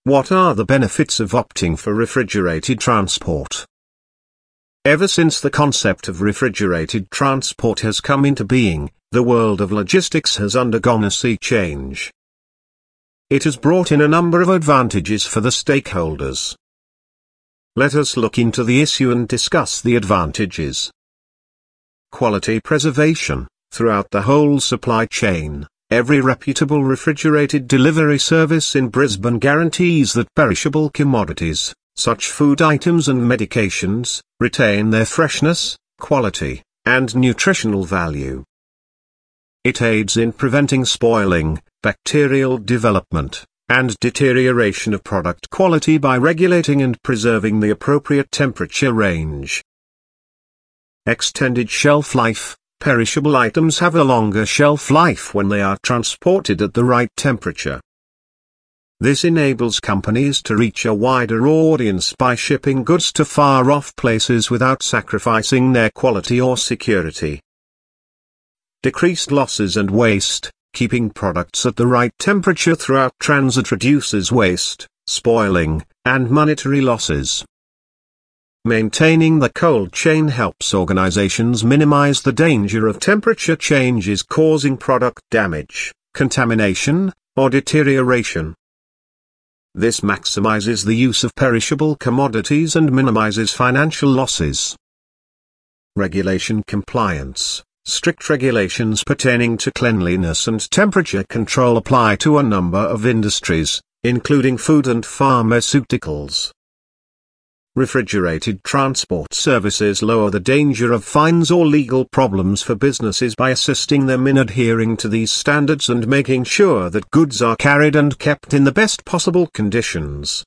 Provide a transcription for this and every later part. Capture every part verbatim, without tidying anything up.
What are the benefits of opting for refrigerated transport? Ever since the concept of refrigerated transport has come into being, the world of logistics has undergone a sea change. It has brought in a number of advantages for the stakeholders. Let us look into the issue and discuss the advantages. Quality preservation. Throughout the whole supply chain, every reputable refrigerated delivery service in Brisbane guarantees that perishable commodities, such food items and medications, retain their freshness, quality, and nutritional value. It aids in preventing spoiling, bacterial development, and deterioration of product quality by regulating and preserving the appropriate temperature range. Extended shelf life. Perishable items have a longer shelf life when they are transported at the right temperature. This enables companies to reach a wider audience by shipping goods to far-off places without sacrificing their quality or security. Decreased losses and waste. Keeping products at the right temperature throughout transit reduces waste, spoiling, and monetary losses. Maintaining the cold chain helps organizations minimize the danger of temperature changes causing product damage, contamination, or deterioration. This maximizes the use of perishable commodities and minimizes financial losses. Regulation compliance. Strict regulations pertaining to cleanliness and temperature control apply to a number of industries, including food and pharmaceuticals. Refrigerated transport services lower the danger of fines or legal problems for businesses by assisting them in adhering to these standards and making sure that goods are carried and kept in the best possible conditions.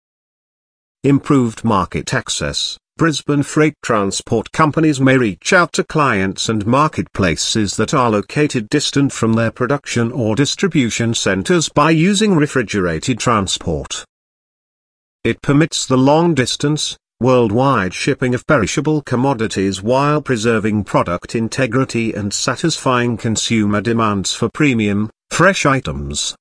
Improved market access. Brisbane freight transport companies may reach out to clients and marketplaces that are located distant from their production or distribution centres by using refrigerated transport. It permits the long-distance, worldwide shipping of perishable commodities while preserving product integrity and satisfying consumer demands for premium, fresh items.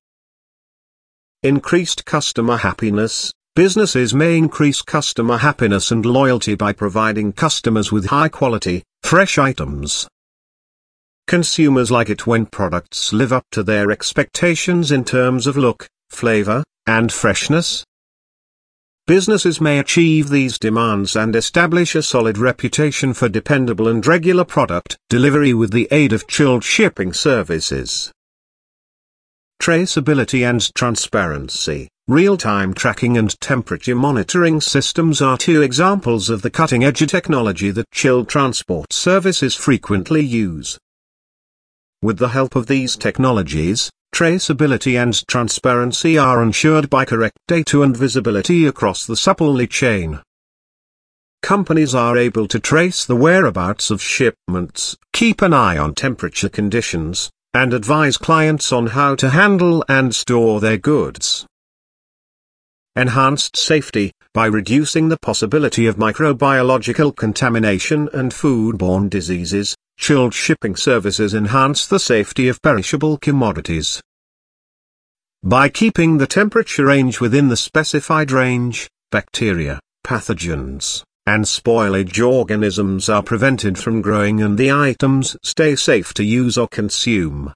Increased customer happiness. Businesses may increase customer happiness and loyalty by providing customers with high-quality, fresh items. Consumers like it when products live up to their expectations in terms of look, flavor, and freshness. Businesses may achieve these demands and establish a solid reputation for dependable and regular product delivery with the aid of chilled shipping services. Traceability and transparency. Real-time tracking and temperature monitoring systems are two examples of the cutting-edge technology that chilled transport services frequently use. With the help of these technologies, traceability and transparency are ensured by correct data and visibility across the supply chain. Companies are able to trace the whereabouts of shipments, keep an eye on temperature conditions, and advise clients on how to handle and store their goods. Enhanced safety. By reducing the possibility of microbiological contamination and foodborne diseases, chilled shipping services enhance the safety of perishable commodities. By keeping the temperature range within the specified range, bacteria, pathogens, and spoilage organisms are prevented from growing and the items stay safe to use or consume.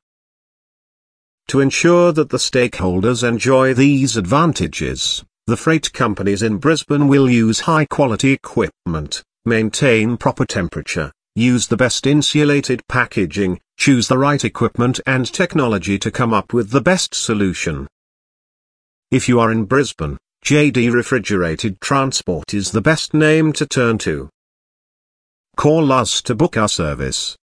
To ensure that the stakeholders enjoy these advantages, the freight companies in Brisbane will use high-quality equipment, maintain proper temperature, use the best insulated packaging, choose the right equipment and technology to come up with the best solution. If you are in Brisbane, J D Refrigerated Transport is the best name to turn to. Call us to book our service.